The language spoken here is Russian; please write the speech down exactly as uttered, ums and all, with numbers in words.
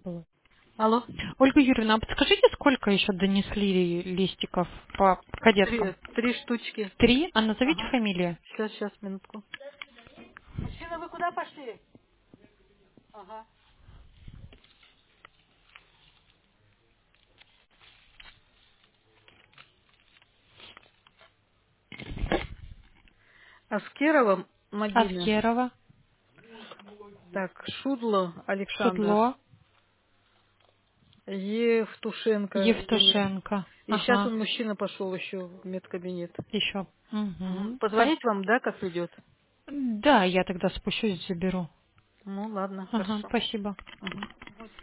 было. Алло. Ольга Юрьевна, а подскажите, сколько еще донесли листиков по Три, кадеткам? три штучки. Три? А назовите Ага. фамилию. Сейчас, сейчас, минутку. Мужчина, вы куда пошли? Ага. Аскерова Мадина. Аскерова, Так, Шудло Александр. Шудло, Евтушенко Денис. Евтушенко. И сейчас Ага, он, мужчина, пошел еще в медкабинет. еще. Мгм. Угу. Позвонить вам, да, как идет? Да, я тогда спущусь, заберу. Ну, ладно, Ага, хорошо. спасибо. Мгм.